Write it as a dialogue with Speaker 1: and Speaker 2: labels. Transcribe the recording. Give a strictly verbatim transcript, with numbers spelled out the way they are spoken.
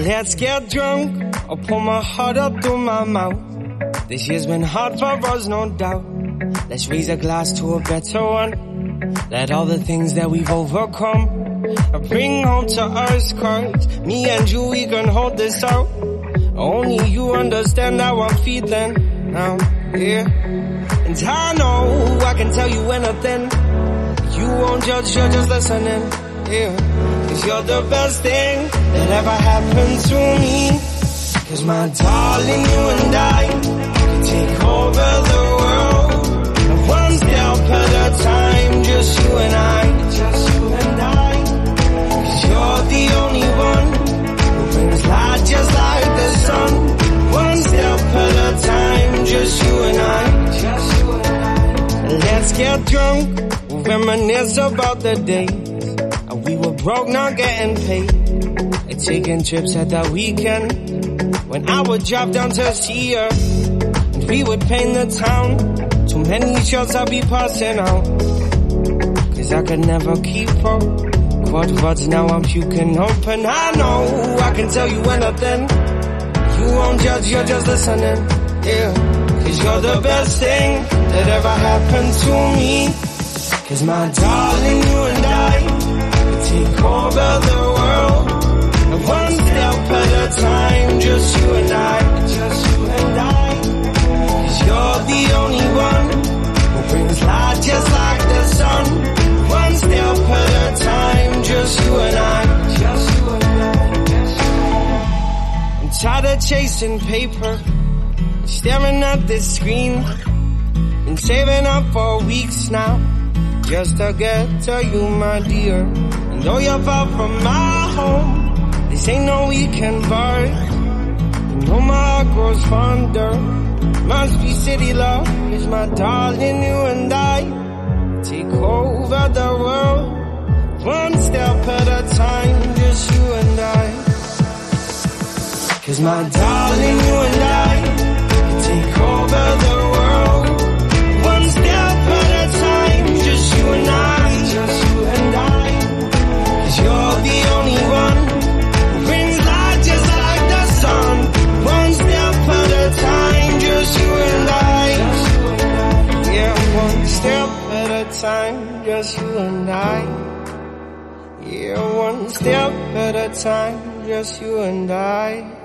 Speaker 1: Let's get drunk, I'll pour my heart up through my mouth. This year's been hard for us, no doubt. Let's raise a glass to a better one. Let all the things that we've overcome bring home to us, cause me and you, we can hold this out. Only you understand how I'm feeling now, yeah. And I know I can tell you anything. You won't judge, you're just listening, yeah. Cause you're the best thing that ever happened to me. Cause my darling, you and I can take over the world, and one step at a time, just you and I, just you and I. Cause you're the only one who brings light just like the sun. One step at a time, just you and I, just you and I. Let's get drunk, we'll reminisce about the days we were broke, not getting paid, and taking trips at that weekend when I would drop down to see her, and we would paint the town. Too many shots I'd be passing out, cause I could never keep up. Quad words, now I'm puking open. I know I can tell you anything. You won't judge, you're just listening, yeah. Cause you're the best thing that ever happened to me. Cause my darling, you and I take over the world, and one step at a time, just you and I, just you and I. Cause you're the only one who brings light just like the sun. One step at a time, just you and I, just you and I, just you and I. I'm tired of chasing paper, staring at this screen. Been saving up for weeks now, just to get to you, my dear. Though you're far from my home, this ain't no weekend bar. You know my heart grows fonder. Must be city love, cause my darling, you and I take over the world, one step at a time, just you and I. Cause my darling, you and I take over the world, one step at a time, just you and I, just you and I. You're the only one who brings light just like the sun. One step at a time, just you and I. Yeah, one step at a time, just you and I. Yeah, one step at a time, just you and I.